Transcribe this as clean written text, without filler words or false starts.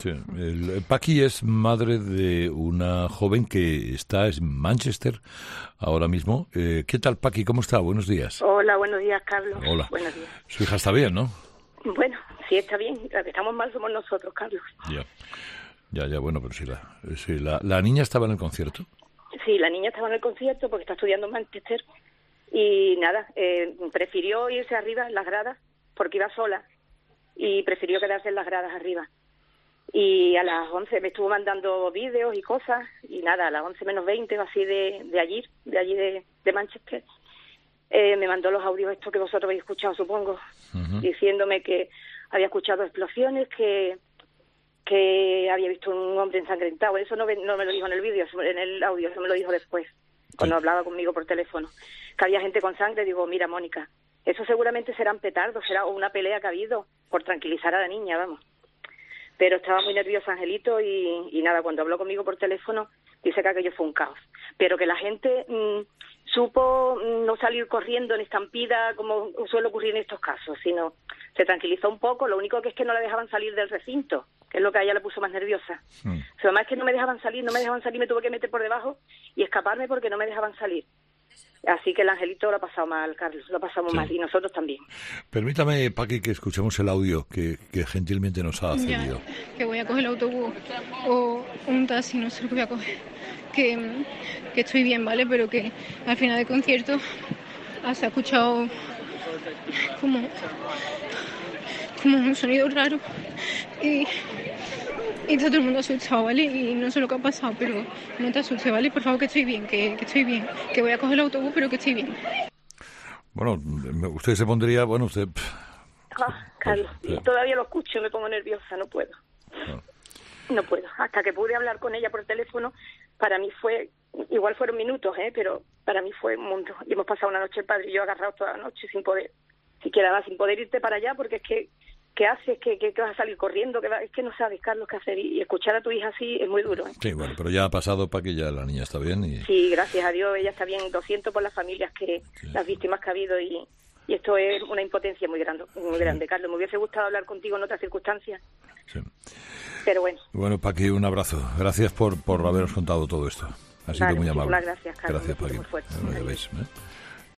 Sí. Paqui es madre de una joven que está en Manchester ahora mismo. ¿Qué tal, Paqui? ¿Cómo está? Buenos días. Hola, buenos días, Carlos. Hola. Buenos días. Su hija está bien, ¿no? Bueno, sí está bien. La que estamos mal somos nosotros, Carlos. Ya, bueno, pero sí, la niña estaba en el concierto. Sí, la niña estaba en el concierto porque está estudiando en Manchester y nada, prefirió irse arriba en las gradas porque iba sola y prefirió quedarse en las gradas arriba. Y a las 11 me estuvo mandando vídeos y cosas y nada, a las 11 menos 20 o así de allí de Manchester, me mandó los audios estos que vosotros habéis escuchado, supongo, diciéndome que había escuchado explosiones, que había visto un hombre ensangrentado. Eso no me lo dijo en el vídeo, en el audio, eso me lo dijo después, cuando hablaba conmigo por teléfono. Que había gente con sangre. Digo, mira, Mónica, eso seguramente serán petardos, será una pelea que ha habido por tranquilizar a la niña, vamos. Pero estaba muy nerviosa Angelito y nada, cuando habló conmigo por teléfono dice que aquello fue un caos. Pero que la gente supo no salir corriendo en estampida como suele ocurrir en estos casos, sino se tranquilizó un poco. Lo único que es que no la dejaban salir del recinto, que es lo que a ella le puso más nerviosa. Además es que no me dejaban salir, me tuve que meter por debajo y escaparme porque no me dejaban salir. Así que el Angelito lo ha pasado mal, Carlos, lo ha pasado mal, y nosotros también. Permítame, Paqui, que escuchemos el audio que gentilmente nos ha cedido. Que voy a coger el autobús o un taxi, no sé lo que voy a coger. Que estoy bien, ¿vale? Pero que al final del concierto se ha escuchado como un sonido raro y está todo el mundo asustado, ¿vale? Y no sé lo que ha pasado, pero no te asustes, ¿vale? Por favor, que estoy bien, que estoy bien. Que voy a coger el autobús, pero que estoy bien. Bueno, usted se pondría, usted... Carlos, todavía lo escucho y me pongo nerviosa, no puedo. No puedo. Hasta que pude hablar con ella por teléfono, para mí igual fueron minutos, pero para mí fue un mundo. Y hemos pasado una noche el padre y yo agarrados toda la noche sin poder irte para allá, porque es que ¿qué haces? ¿Que vas a salir corriendo? Es que no sabes, Carlos, qué hacer. Y escuchar a tu hija así es muy duro. Sí, bueno, pero ya ha pasado, para que ya la niña está bien. Sí, gracias a Dios, ella está bien. 200 por las familias, las víctimas que ha habido. Y esto es una impotencia muy grande, Carlos. Me hubiese gustado hablar contigo en otras circunstancias. Sí. Pero bueno. Bueno, Paqui, un abrazo. Gracias por habernos contado todo esto. Ha sido muy amable. Muchas gracias, Carlos. Gracias, Paqui.